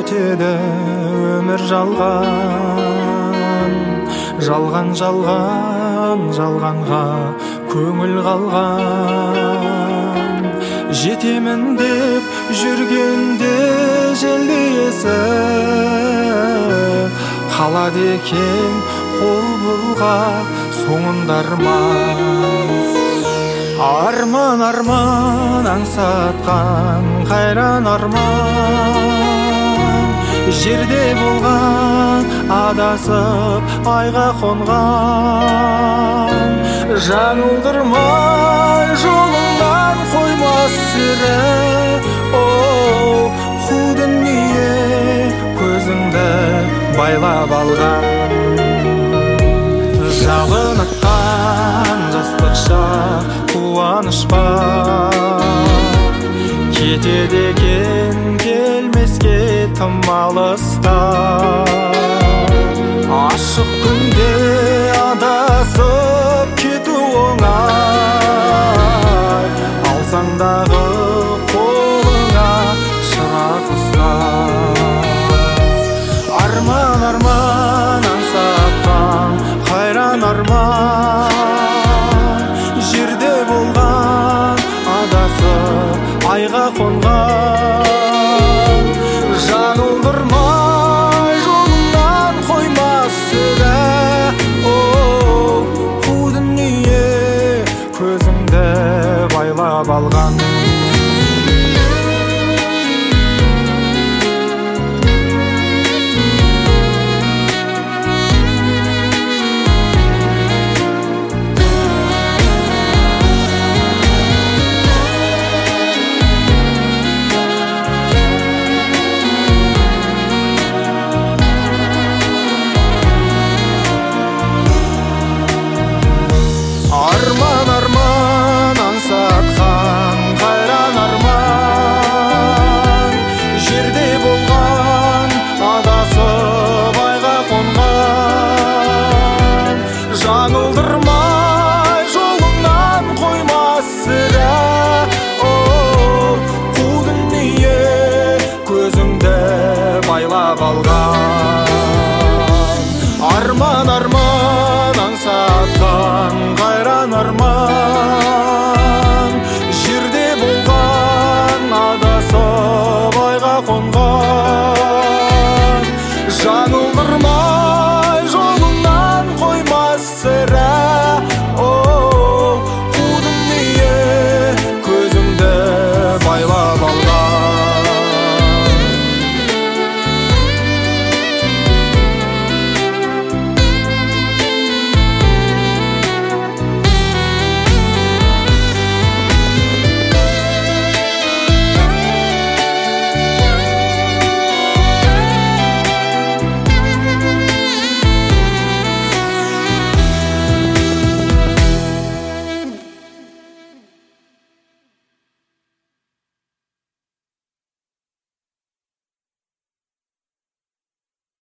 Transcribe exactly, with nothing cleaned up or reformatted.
өтеді өмір жалған, жалған жалған жалғанға көңіл қалған. Жетемін деп жүргенде желдесі қалады екен қол бұлғап соңында арман. Арман арман аңсатқан қайран арман, жерде болған адасып айға қонған. Жаңылдырмай жолыңнан қоймас сірә, оу қу дүние көзіңді байлап алған. Жалын атқан жастық шақ қуаныш бар, кетеді екен келмеске тым алыста. Ашық күнде адасып кету оңай, алсаң дағы қолыңа шырақ ұста. Арман арман аңсатқан қайран арман, жерде болған адасып айға қонған. Жаңылдырмай жолыңнан қоймас сірә, оу қу дүние көзіңді байлап алған. Арман арман аңсатқан қайран арман, жерде болған адасып айға қонған. Жаңылдырмай жолыңнан қоймас сірә, оу қу дүние көзіңді байлап алған. Арман арман аңсатқан қайран арман, жерде болған адасып айға қонған.